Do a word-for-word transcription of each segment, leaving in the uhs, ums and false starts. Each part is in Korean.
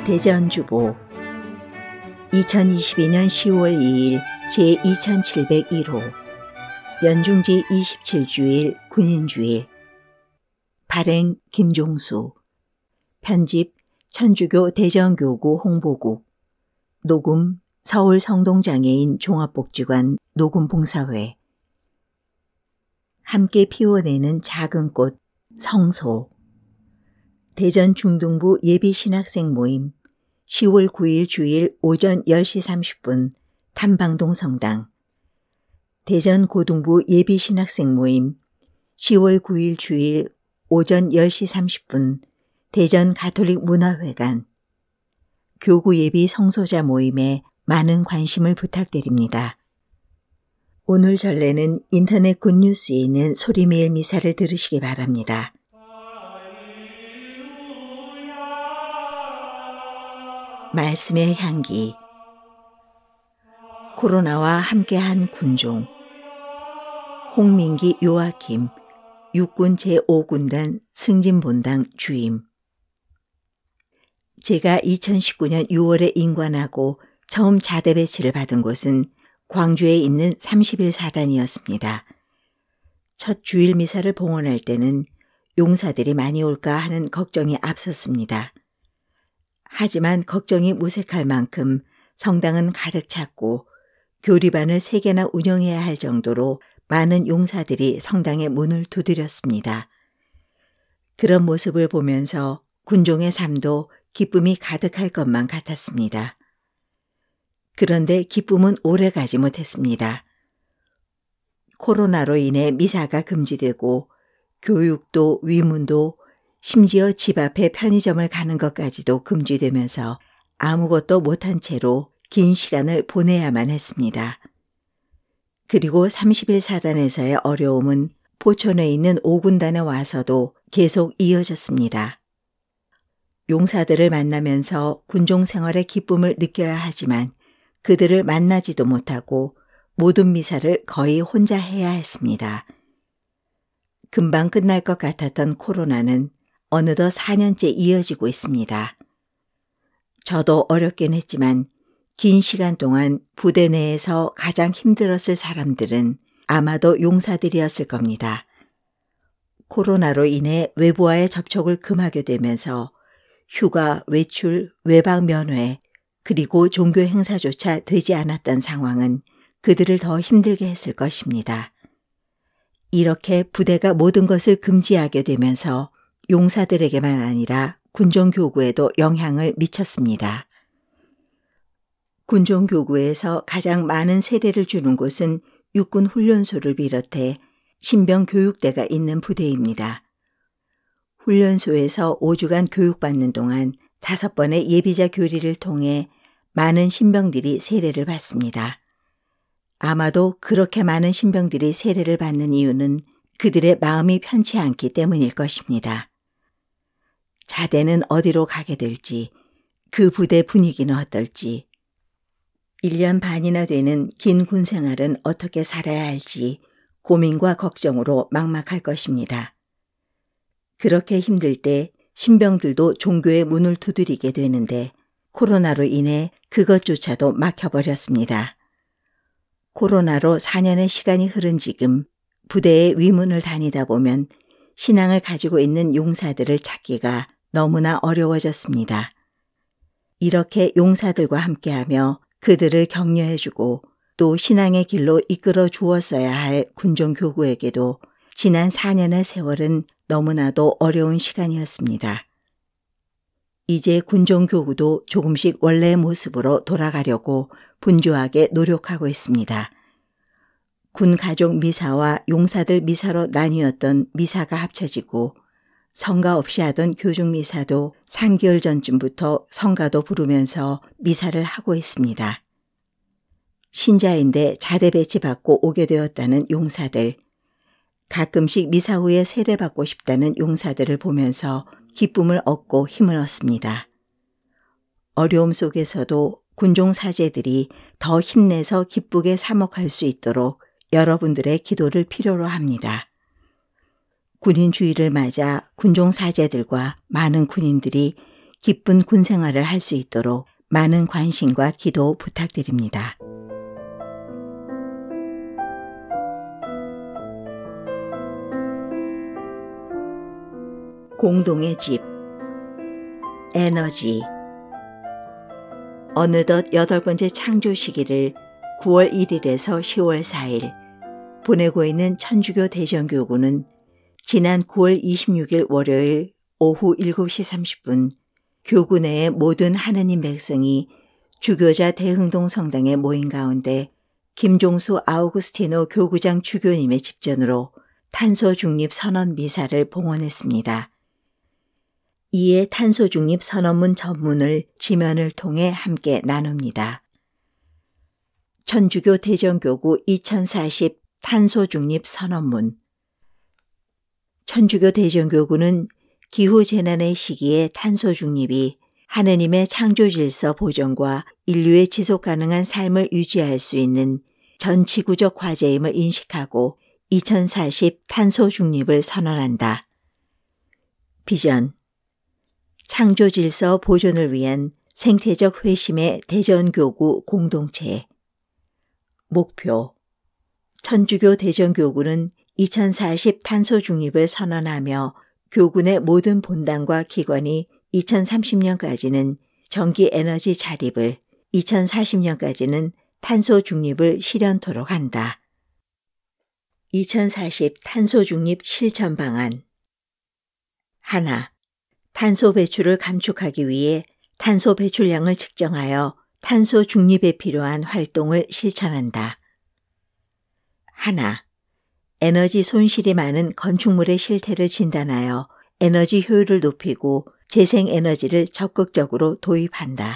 대전주보 이천이십이년 시월 이일 제이천칠백일 호 연중지 이십칠 주일 군인주일 발행 김종수 편집 천주교 대전교구 홍보국 녹음 서울 성동장애인 종합복지관 녹음봉사회 함께 피워내는 작은 꽃 성소 대전 중등부 예비신학생 모임 시월 구일 주일 오전 열 시 삼십 분 탐방동 성당 대전 고등부 예비신학생 모임 시월 구일 주일 오전 열 시 삼십 분 대전 가톨릭 문화회관 교구 예비 성소자 모임에 많은 관심을 부탁드립니다. 오늘 전례는 인터넷 굿뉴스에 있는 소리메일 미사를 들으시기 바랍니다. 말씀의 향기 코로나와 함께한 군종 홍민기 요아킴 육군 제오 군단 승진본당 주임 제가 이천십구년 유월에 임관하고 처음 자대 배치를 받은 곳은 광주에 있는 삼십일 사단이었습니다. 첫 주일 미사를 봉헌할 때는 용사들이 많이 올까 하는 걱정이 앞섰습니다. 하지만 걱정이 무색할 만큼 성당은 가득 찼고 교리반을 세 개나 운영해야 할 정도로 많은 용사들이 성당의 문을 두드렸습니다. 그런 모습을 보면서 군종의 삶도 기쁨이 가득할 것만 같았습니다. 그런데 기쁨은 오래가지 못했습니다. 코로나로 인해 미사가 금지되고 교육도 위문도 심지어 집 앞에 편의점을 가는 것까지도 금지되면서 아무것도 못한 채로 긴 시간을 보내야만 했습니다. 그리고 삼십일 사단에서의 어려움은 포천에 있는 오 군단에 와서도 계속 이어졌습니다. 용사들을 만나면서 군종 생활의 기쁨을 느껴야 하지만 그들을 만나지도 못하고 모든 미사를 거의 혼자 해야 했습니다. 금방 끝날 것 같았던 코로나는 어느덧 사 년째 이어지고 있습니다. 저도 어렵긴 했지만 긴 시간 동안 부대 내에서 가장 힘들었을 사람들은 아마도 용사들이었을 겁니다. 코로나로 인해 외부와의 접촉을 금하게 되면서 휴가, 외출, 외박 면회, 그리고 종교 행사조차 되지 않았던 상황은 그들을 더 힘들게 했을 것입니다. 이렇게 부대가 모든 것을 금지하게 되면서 용사들에게만 아니라 군종교구에도 영향을 미쳤습니다. 군종교구에서 가장 많은 세례를 주는 곳은 육군훈련소를 비롯해 신병교육대가 있는 부대입니다. 훈련소에서 오 주간 교육받는 동안 다섯 번의 예비자 교리를 통해 많은 신병들이 세례를 받습니다. 아마도 그렇게 많은 신병들이 세례를 받는 이유는 그들의 마음이 편치 않기 때문일 것입니다. 자대는 어디로 가게 될지, 그 부대 분위기는 어떨지, 일 년 반이나 되는 긴 군생활은 어떻게 살아야 할지 고민과 걱정으로 막막할 것입니다. 그렇게 힘들 때 신병들도 종교의 문을 두드리게 되는데 코로나로 인해 그것조차도 막혀버렸습니다. 코로나로 사 년의 시간이 흐른 지금 부대의 위문을 다니다 보면 신앙을 가지고 있는 용사들을 찾기가 너무나 어려워졌습니다. 이렇게 용사들과 함께하며 그들을 격려해주고 또 신앙의 길로 이끌어 주었어야 할 군종교구에게도 지난 사 년의 세월은 너무나도 어려운 시간이었습니다. 이제 군종교구도 조금씩 원래의 모습으로 돌아가려고 분주하게 노력하고 있습니다. 군가족 미사와 용사들 미사로 나뉘었던 미사가 합쳐지고 성가 없이 하던 교중 미사도 삼 개월 전쯤부터 성가도 부르면서 미사를 하고 있습니다. 신자인데 자대 배치받고 오게 되었다는 용사들, 가끔씩 미사 후에 세례받고 싶다는 용사들을 보면서 기쁨을 얻고 힘을 얻습니다. 어려움 속에서도 군종 사제들이 더 힘내서 기쁘게 사목할 수 있도록 여러분들의 기도를 필요로 합니다. 군인 주일을 맞아 군종 사제들과 많은 군인들이 기쁜 군 생활을 할 수 있도록 많은 관심과 기도 부탁드립니다. 공동의 집, 에너지. 어느덧 여덟 번째 창조 시기를 구월 일일에서 시월 사일 보내고 있는 천주교 대전교구는 지난 구월 이십육일 월요일 오후 일곱 시 삼십 분 교구 내의 모든 하느님 백성이 주교자 대흥동 성당에 모인 가운데 김종수 아우구스티노 교구장 주교님의 집전으로 탄소 중립 선언 미사를 봉헌했습니다. 이에 탄소 중립 선언문 전문을 지면을 통해 함께 나눕니다. 천주교 대전교구 이천사십 탄소 중립 선언문. 천주교 대전교구는 기후재난의 시기에 탄소 중립이 하느님의 창조 질서 보존과 인류의 지속 가능한 삶을 유지할 수 있는 전 지구적 과제임을 인식하고 이천사십 탄소 중립을 선언한다. 비전. 창조 질서 보존을 위한 생태적 회심의 대전교구 공동체. 목표. 천주교 대전교구는 이천사십 탄소 중립을 선언하며 교구 내 모든 본당과 기관이 이천삼십 년까지는 전기 에너지 자립을, 이천사십 년까지는 탄소 중립을 실현토록 한다. 이천사십 탄소 중립 실천 방안. 하나. 탄소 배출을 감축하기 위해 탄소 배출량을 측정하여 탄소 중립에 필요한 활동을 실천한다. 하나. 에너지 손실이 많은 건축물의 실태를 진단하여 에너지 효율을 높이고 재생에너지를 적극적으로 도입한다.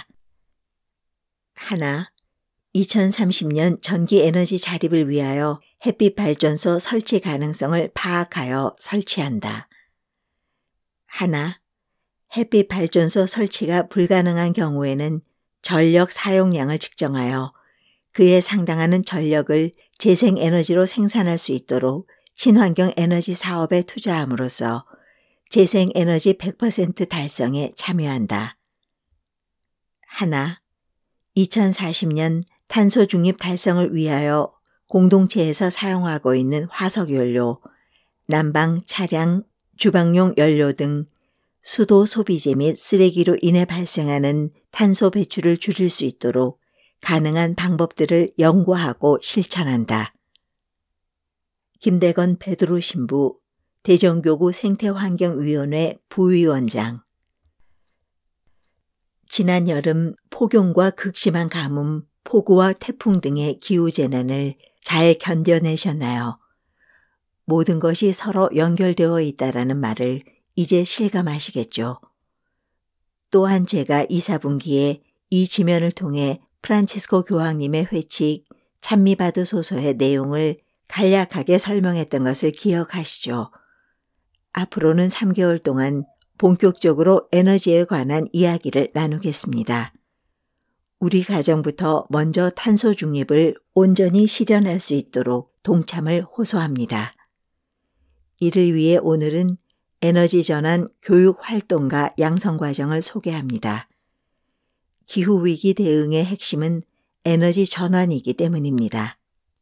하나. 이천삼십 년 전기에너지 자립을 위하여 햇빛 발전소 설치 가능성을 파악하여 설치한다. 하나. 햇빛 발전소 설치가 불가능한 경우에는 전력 사용량을 측정하여 그에 상당하는 전력을 재생에너지로 생산할 수 있도록 친환경 에너지 사업에 투자함으로써 재생에너지 백 퍼센트 달성에 참여한다. 하나. 이천사십 년 탄소 중립 달성을 위하여 공동체에서 사용하고 있는 화석연료, 난방, 차량, 주방용 연료 등 수도 소비재 및 쓰레기로 인해 발생하는 탄소 배출을 줄일 수 있도록 가능한 방법들을 연구하고 실천한다. 김대건 베드로 신부, 대전교구 생태환경위원회 부위원장. 지난 여름 폭염과 극심한 가뭄, 폭우와 태풍 등의 기후재난을 잘 견뎌내셨나요? 모든 것이 서로 연결되어 있다라는 말을 이제 실감하시겠죠. 또한 제가 이 사분기에 이 지면을 통해 프란치스코 교황님의 회칙 찬미받으소서의 내용을 간략하게 설명했던 것을 기억하시죠. 앞으로는 삼 개월 동안 본격적으로 에너지에 관한 이야기를 나누겠습니다. 우리 가정부터 먼저 탄소 중립을 온전히 실현할 수 있도록 동참을 호소합니다. 이를 위해 오늘은 에너지 전환 교육 활동과 양성 과정을 소개합니다. 기후위기 대응의 핵심은 에너지 전환이기 때문입니다.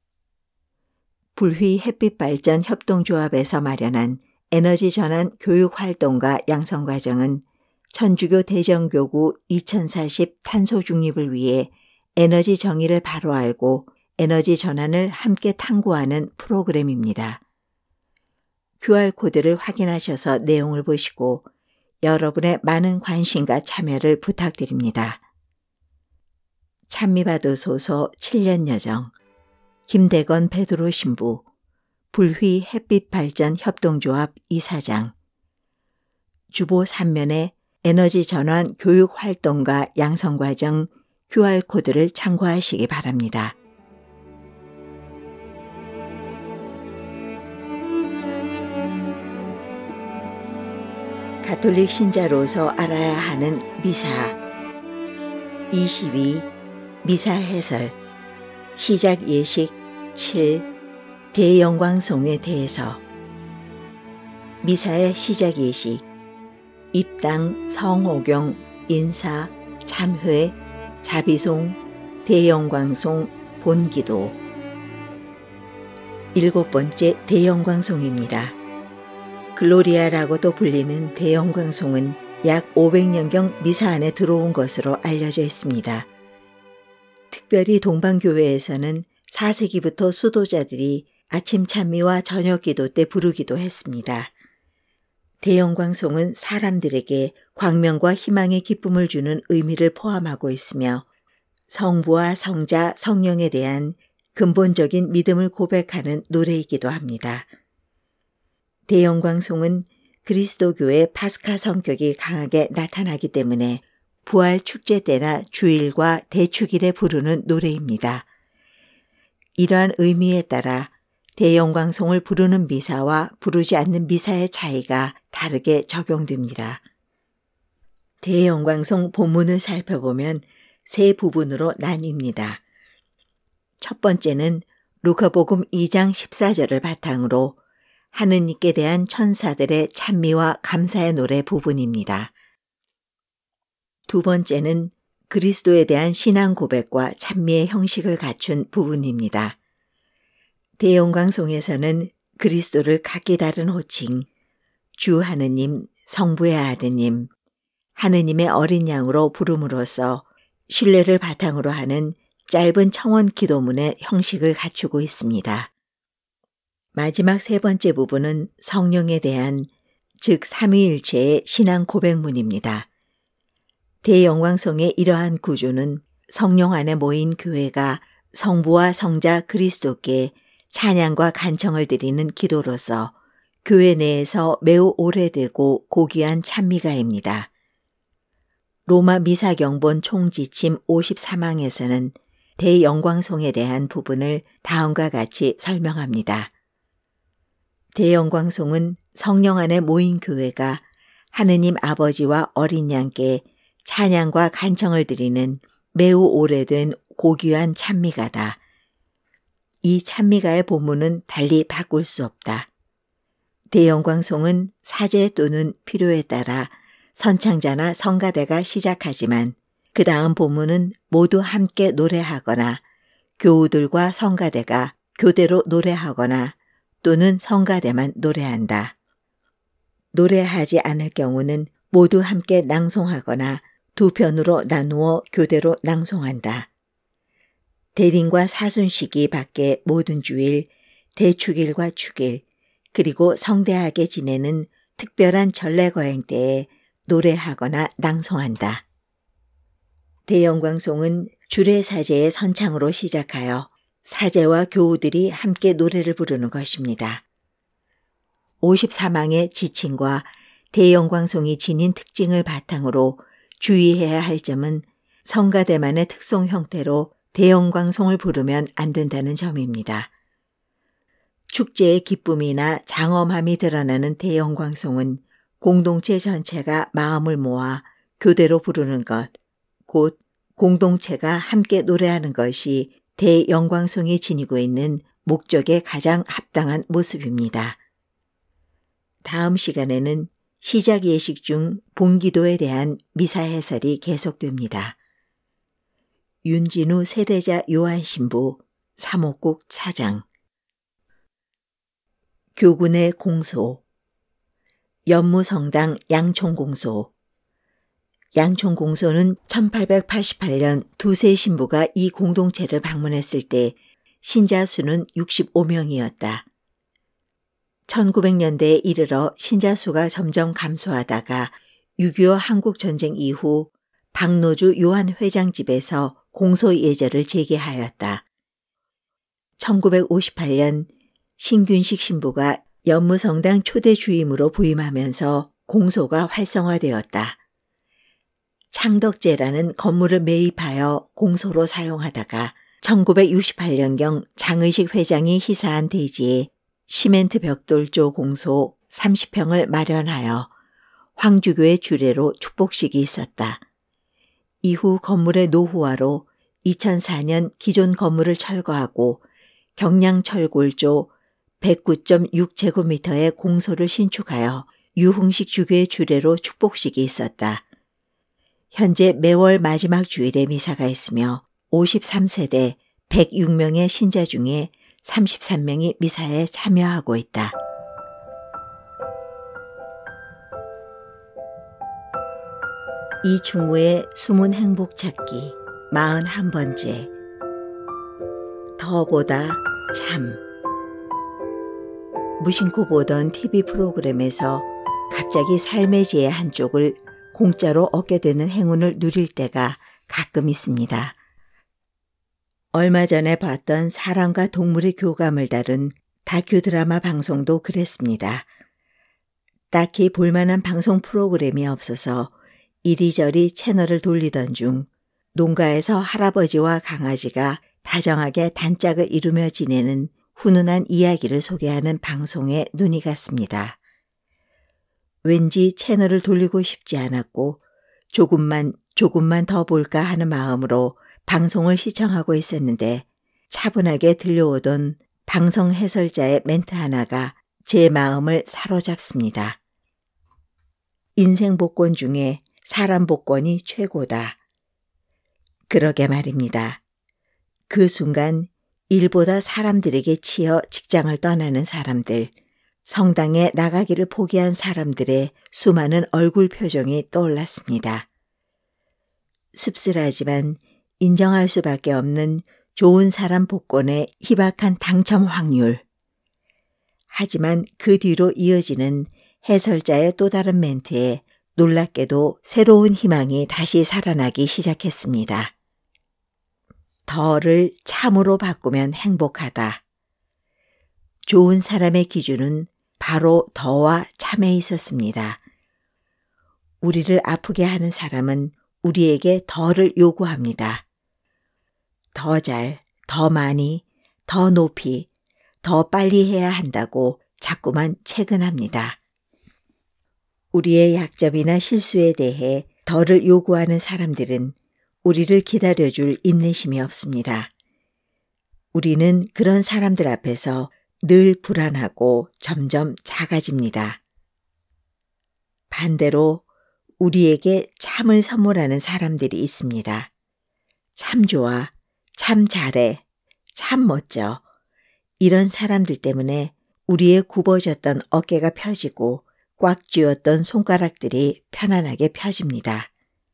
불휘 햇빛 발전 협동조합에서 마련한 에너지 전환 교육 활동과 양성 과정은 천주교 대전교구 이천사십 탄소 중립을 위해 에너지 정의를 바로 알고 에너지 전환을 함께 탐구하는 프로그램입니다. 큐알코드를 확인하셔서 내용을 보시고 여러분의 많은 관심과 참여를 부탁드립니다. 찬미받으소서 칠 년 여정, 김대건 베드로 신부, 불휘 햇빛 발전 협동조합 이사장. 주보 삼 면에 에너지 전환 교육 활동과 양성 과정 큐알코드를 참고하시기 바랍니다. 가톨릭 신자로서 알아야 하는 미사. 이십이. 미사 해설. 시작 예식 칠. 대영광송에 대해서. 미사의 시작 예식. 입당 성호경 인사, 참회, 자비송, 대영광송, 본기도. 일곱 번째 대영광송입니다. 글로리아라고도 불리는 대영광송은 약 오백 년경 미사 안에 들어온 것으로 알려져 있습니다. 특별히 동방교회에서는 사 세기부터 수도자들이 아침 찬미와 저녁 기도 때 부르기도 했습니다. 대영광송은 사람들에게 광명과 희망의 기쁨을 주는 의미를 포함하고 있으며 성부와 성자, 성령에 대한 근본적인 믿음을 고백하는 노래이기도 합니다. 대영광송은 그리스도교의 파스카 성격이 강하게 나타나기 때문에 부활 축제 때나 주일과 대축일에 부르는 노래입니다. 이러한 의미에 따라 대영광송을 부르는 미사와 부르지 않는 미사의 차이가 다르게 적용됩니다. 대영광송 본문을 살펴보면 세 부분으로 나뉩니다. 첫 번째는 루카복음 이 장 십사 절을 바탕으로 하느님께 대한 천사들의 찬미와 감사의 노래 부분입니다. 두 번째는 그리스도에 대한 신앙 고백과 찬미의 형식을 갖춘 부분입니다. 대영광송에서는 그리스도를 각기 다른 호칭, 주 하느님, 성부의 아드님, 하느님의 어린 양으로 부름으로써 신뢰를 바탕으로 하는 짧은 청원 기도문의 형식을 갖추고 있습니다. 마지막 세 번째 부분은 성령에 대한, 즉 삼위일체의 신앙 고백문입니다. 대영광송의 이러한 구조는 성령 안에 모인 교회가 성부와 성자 그리스도께 찬양과 간청을 드리는 기도로서 교회 내에서 매우 오래되고 고귀한 찬미가입니다. 로마 미사경본 총지침 오십삼 항에서는 대영광송에 대한 부분을 다음과 같이 설명합니다. 대영광송은 성령 안에 모인 교회가 하느님 아버지와 어린 양께 찬양과 간청을 드리는 매우 오래된 고귀한 찬미가다. 이 찬미가의 본문은 달리 바꿀 수 없다. 대영광송은 사제 또는 필요에 따라 선창자나 성가대가 시작하지만 그 다음 본문은 모두 함께 노래하거나 교우들과 성가대가 교대로 노래하거나 또는 성가대만 노래한다. 노래하지 않을 경우는 모두 함께 낭송하거나 두 편으로 나누어 교대로 낭송한다. 대림과 사순시기 밖에 모든 주일, 대축일과 축일, 그리고 성대하게 지내는 특별한 전례거행 때에 노래하거나 낭송한다. 대영광송은 주례사제의 선창으로 시작하여 사제와 교우들이 함께 노래를 부르는 것입니다. 오십삼 항의 지침과 대영광송이 지닌 특징을 바탕으로 주의해야 할 점은 성가대만의 특송 형태로 대영광송을 부르면 안 된다는 점입니다. 축제의 기쁨이나 장엄함이 드러나는 대영광송은 공동체 전체가 마음을 모아 교대로 부르는 것, 곧 공동체가 함께 노래하는 것이 대영광송이 지니고 있는 목적에 가장 합당한 모습입니다. 다음 시간에는 시작 예식 중 본기도에 대한 미사 해설이 계속됩니다. 윤진우 세대자 요한신부 삼옥국 차장. 교군의 공소. 연무성당 양총공소. 양총공소는 천팔백팔십팔 년 두세 신부가 이 공동체를 방문했을 때 신자 수는 육십오 명이었다. 천구백 년대에 이르러 신자 수가 점점 감소하다가 육이오 한국전쟁 이후 박노주 요한 회장 집에서 공소 예절을 제기하였다. 천구백오십팔 년 신균식 신부가 연무성당 초대 주임으로 부임하면서 공소가 활성화되었다. 창덕제라는 건물을 매입하여 공소로 사용하다가 천구백육십팔 년경 장의식 회장이 희사한 대지에 시멘트 벽돌조 공소 삼십 평을 마련하여 황주교의 주례로 축복식이 있었다. 이후 건물의 노후화로 이천사 년 기존 건물을 철거하고 경량철골조 백구 점 육 제곱미터의 공소를 신축하여 유흥식 주교의 주례로 축복식이 있었다. 현재 매월 마지막 주일에 미사가 있으며 오십삼 세대 백육 명의 신자 중에 삼십삼 명이 미사에 참여하고 있다. 이 중무의 숨은 행복 찾기 사십일 번째. 더보다 참. 무심코 보던 티비 프로그램에서 갑자기 삶의 지혜 한쪽을 공짜로 얻게 되는 행운을 누릴 때가 가끔 있습니다. 얼마 전에 봤던 사람과 동물의 교감을 다룬 다큐 드라마 방송도 그랬습니다. 딱히 볼만한 방송 프로그램이 없어서 이리저리 채널을 돌리던 중 농가에서 할아버지와 강아지가 다정하게 단짝을 이루며 지내는 훈훈한 이야기를 소개하는 방송에 눈이 갔습니다. 왠지 채널을 돌리고 싶지 않았고 조금만 조금만 더 볼까 하는 마음으로 방송을 시청하고 있었는데 차분하게 들려오던 방송 해설자의 멘트 하나가 제 마음을 사로잡습니다. 인생 복권 중에 사람 복권이 최고다. 그러게 말입니다. 그 순간 일보다 사람들에게 치여 직장을 떠나는 사람들, 성당에 나가기를 포기한 사람들의 수많은 얼굴 표정이 떠올랐습니다. 씁쓸하지만 인정할 수밖에 없는 좋은 사람 복권의 희박한 당첨 확률. 하지만 그 뒤로 이어지는 해설자의 또 다른 멘트에 놀랍게도 새로운 희망이 다시 살아나기 시작했습니다. 더를 참으로 바꾸면 행복하다. 좋은 사람의 기준은 바로 더와 참에 있었습니다. 우리를 아프게 하는 사람은 우리에게 더를 요구합니다. 더 잘, 더 많이, 더 높이, 더 빨리 해야 한다고 자꾸만 채근합니다. 우리의 약점이나 실수에 대해 더를 요구하는 사람들은 우리를 기다려줄 인내심이 없습니다. 우리는 그런 사람들 앞에서 늘 불안하고 점점 작아집니다. 반대로 우리에게 참을 선물하는 사람들이 있습니다. 참 좋아, 참 잘해, 참 멋져. 이런 사람들 때문에 우리의 굽어졌던 어깨가 펴지고 꽉 쥐었던 손가락들이 편안하게 펴집니다.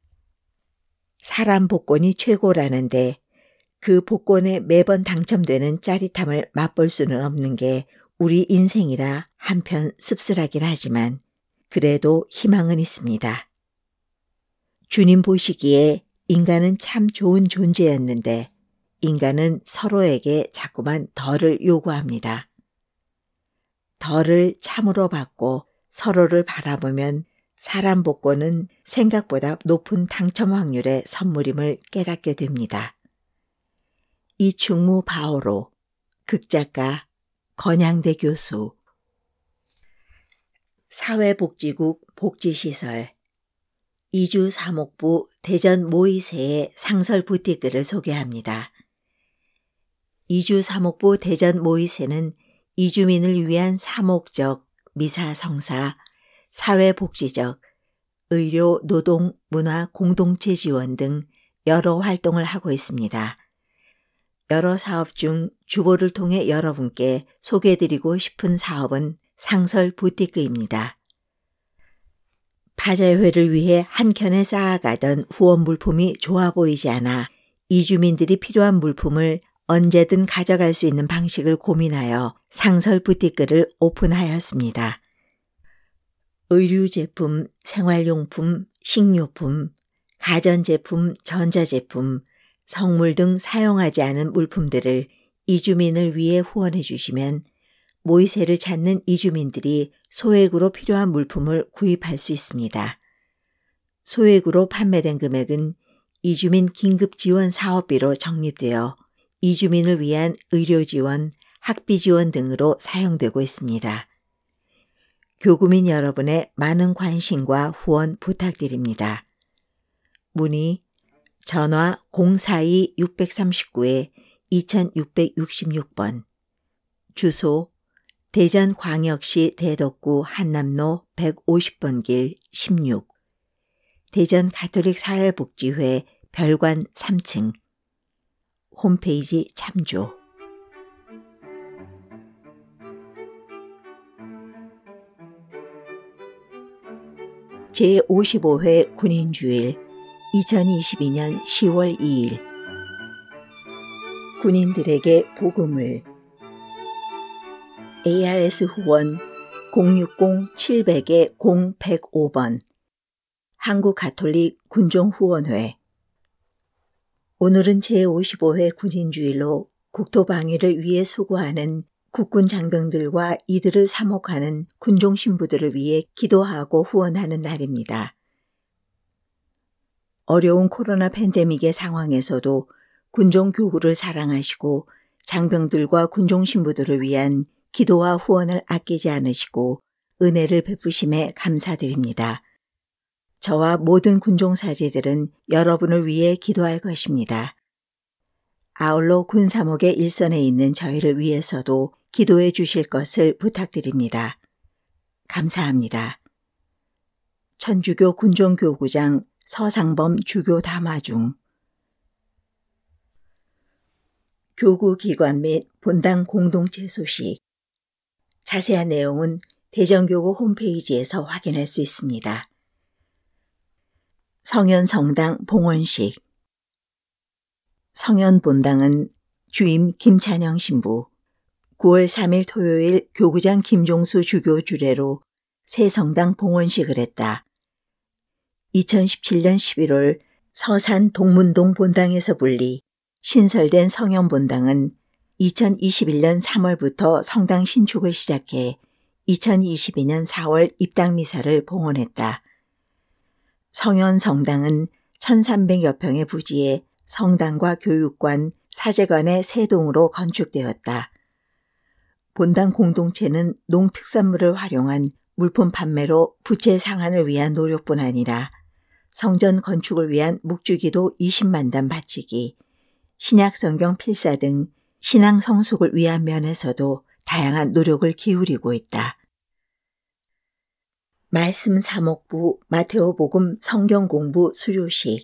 사람 복권이 최고라는데 그 복권에 매번 당첨되는 짜릿함을 맛볼 수는 없는 게 우리 인생이라 한편 씁쓸하긴 하지만 그래도 희망은 있습니다. 주님 보시기에 인간은 참 좋은 존재였는데 인간은 서로에게 자꾸만 더를 요구합니다. 더를 참으로 받고 서로를 바라보면 사람 복권은 생각보다 높은 당첨 확률의 선물임을 깨닫게 됩니다. 이 중무 바오로, 극작가 건양대 교수. 사회복지국 복지시설 이주사목부 대전 모이세의 상설 부티크를 소개합니다. 이주사목부 대전 모이세는 이주민을 위한 사목적, 미사성사, 사회복지적, 의료, 노동, 문화, 공동체 지원 등 여러 활동을 하고 있습니다. 여러 사업 중 주보를 통해 여러분께 소개해드리고 싶은 사업은 상설 부티크입니다. 바자회를 위해 한켠에 쌓아가던 후원 물품이 좋아 보이지 않아 이주민들이 필요한 물품을 언제든 가져갈 수 있는 방식을 고민하여 상설 부티크를 오픈하였습니다. 의류제품, 생활용품, 식료품, 가전제품, 전자제품, 성물 등 사용하지 않은 물품들을 이주민을 위해 후원해 주시면 모이세를 찾는 이주민들이 소액으로 필요한 물품을 구입할 수 있습니다. 소액으로 판매된 금액은 이주민 긴급지원 사업비로 적립되어 이주민을 위한 의료지원, 학비지원 등으로 사용되고 있습니다. 교구민 여러분의 많은 관심과 후원 부탁드립니다. 문의 전화 공사이 육삼구 이육육육 번, 주소 대전광역시 대덕구 한남로 백오십 번 길 십육, 대전 가톨릭 사회복지회 별관 삼 층. 홈페이지 참조. 제오십오 회 군인주일 이천이십이 년 시월 이일. 군인들에게 복음을. 에이알에스 후원 공육공 칠백 공백오 번 한국가톨릭 군종후원회. 오늘은 제오십오 회 군인주일로 국토방위를 위해 수고하는 국군 장병들과 이들을 사목하는 군종 신부들을 위해 기도하고 후원하는 날입니다. 어려운 코로나 팬데믹의 상황에서도 군종 교구를 사랑하시고 장병들과 군종 신부들을 위한 기도와 후원을 아끼지 않으시고 은혜를 베푸심에 감사드립니다. 저와 모든 군종 사제들은 여러분을 위해 기도할 것입니다. 아울러 군사목의 일선에 있는 저희를 위해서도 기도해 주실 것을 부탁드립니다. 감사합니다. 천주교 군종교구장 서상범 주교 담화 중. 교구기관 및 본당 공동체 소식. 자세한 내용은 대전교구 홈페이지에서 확인할 수 있습니다. 성현성당 봉헌식. 성현본당은 주임 김찬영 신부, 구월 삼일 토요일 교구장 김종수 주교 주례로 새 성당 봉헌식을 했다. 이천십칠 년 십일월 서산 동문동 본당에서 분리 신설된 성현본당은 이천이십일 년 삼월부터 성당 신축을 시작해 이천이십이 년 사월 입당미사를 봉헌했다. 성현성당은 천삼백여 평의 부지에 성당과 교육관, 사제관의 세 동으로 건축되었다. 본당 공동체는 농특산물을 활용한 물품 판매로 부채 상환을 위한 노력뿐 아니라 성전 건축을 위한 묵주기도 이십만 단 바치기, 신약성경 필사 등 신앙 성숙을 위한 면에서도 다양한 노력을 기울이고 있다. 말씀 사목부 마테오복음 성경 공부 수료식.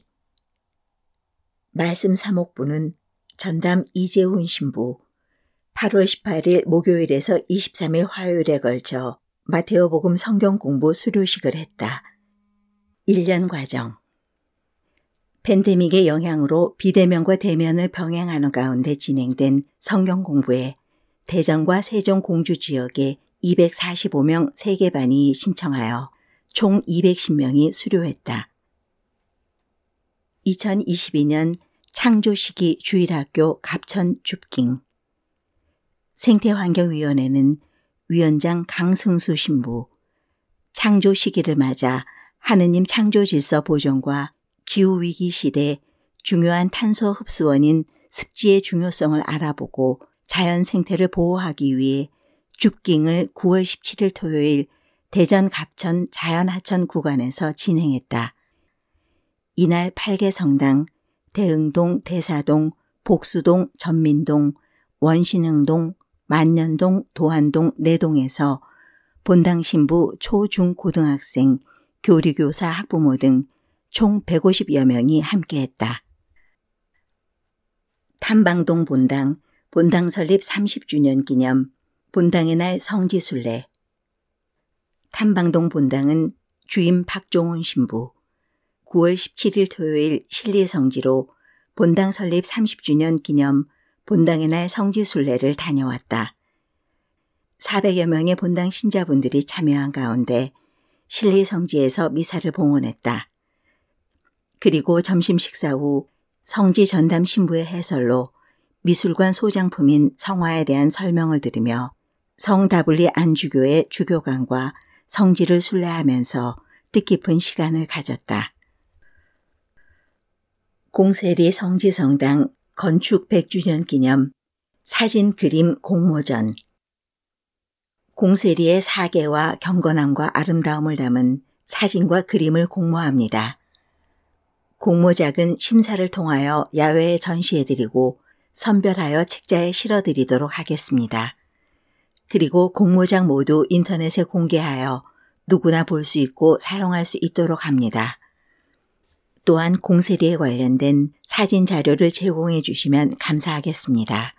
말씀 사목부는 전담 이재훈 신부, 팔월 십팔일 목요일에서 이십삼일 화요일에 걸쳐 마테오복음 성경 공부 수료식을 했다. 일 년 과정. 팬데믹의 영향으로 비대면과 대면을 병행하는 가운데 진행된 성경 공부에 대전과 세종 공주 지역에 이백사십오 명 세계반이 신청하여 총 이백십 명이 수료했다. 이천이십이 년 창조시기 주일학교 갑천 줍깅. 생태환경위원회는 위원장 강승수 신부, 창조 시기를 맞아 하느님 창조 질서 보존과 기후위기 시대 중요한 탄소 흡수원인 습지의 중요성을 알아보고 자연 생태를 보호하기 위해 줍깅을 구월 십칠일 토요일 대전 갑천 자연하천 구간에서 진행했다. 이날 팔 개 성당, 대흥동, 대사동, 복수동, 전민동, 원신흥동, 만년동, 도안동 네 동에서 본당 신부, 초, 중, 고등학생, 교리교사, 학부모 등 총 백오십여 명이 함께했다. 탐방동 본당, 본당 설립 삼십 주년 기념, 본당의 날 성지순례. 탐방동 본당은 주임 박종훈 신부, 구월 십칠일 토요일 신리성지로 본당 설립 삼십 주년 기념 본당의 날 성지순례를 다녀왔다. 사백여 명의 본당 신자분들이 참여한 가운데 신리성지에서 미사를 봉헌했다. 그리고 점심 식사 후 성지 전담 신부의 해설로 미술관 소장품인 성화에 대한 설명을 들으며 성다블리 안주교의 주교관과 성지를 순례하면서 뜻깊은 시간을 가졌다. 공세리 성지성당 건축 백 주년 기념 사진 그림 공모전. 공세리의 사계와 경건함과 아름다움을 담은 사진과 그림을 공모합니다. 공모작은 심사를 통하여 야외에 전시해드리고 선별하여 책자에 실어드리도록 하겠습니다. 그리고 공모작 모두 인터넷에 공개하여 누구나 볼 수 있고 사용할 수 있도록 합니다. 또한 공세리에 관련된 사진 자료를 제공해 주시면 감사하겠습니다.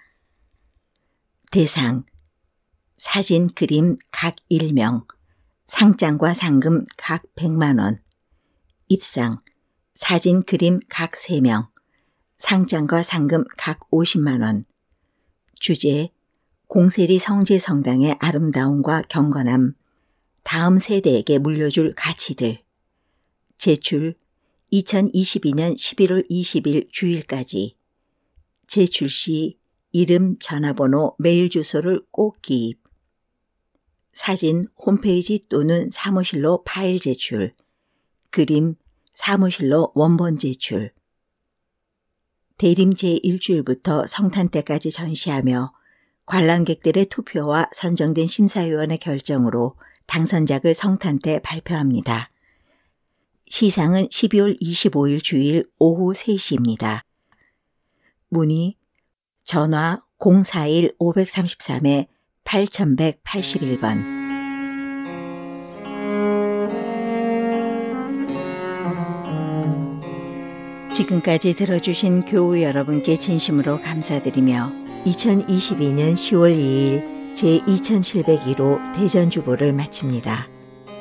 대상, 사진, 그림 각 일 명, 상장과 상금 각 백만 원. 입상, 사진, 그림 각 세 명, 상장과 상금 각 오십만 원. 주제, 공세리 성지성당의 아름다움과 경건함, 다음 세대에게 물려줄 가치들. 제출, 이천이십이 년 십일월 이십일 주일까지. 제출 시 이름, 전화번호, 메일 주소를 꼭 기입. 사진, 홈페이지 또는 사무실로 파일 제출. 그림, 사무실로 원본 제출. 대림 제일 주일부터 성탄 때까지 전시하며 관람객들의 투표와 선정된 심사위원의 결정으로 당선작을 성탄 때 발표합니다. 시상은 십이월 이십오일 주일 오후 세 시입니다. 문의 전화 공사일 오삼삼 팔일팔일 번. 지금까지 들어주신 교우 여러분께 진심으로 감사드리며 이천이십이 년 시월 이일 제이천칠백일 호 대전주보를 마칩니다.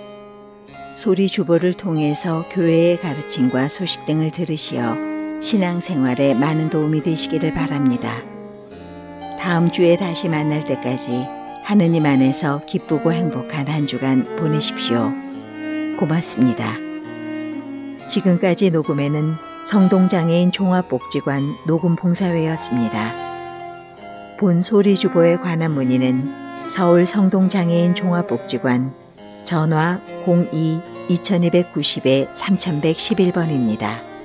소리주보를 통해서 교회의 가르침과 소식 등을 들으시어 신앙생활에 많은 도움이 되시기를 바랍니다. 다음 주에 다시 만날 때까지 하느님 안에서 기쁘고 행복한 한 주간 보내십시오. 고맙습니다. 지금까지 녹음에는 성동장애인 종합복지관 녹음봉사회였습니다. 본 소리주보에 관한 문의는 서울 성동장애인 종합복지관 전화 공이 이이구공 공 삼일일일 번입니다.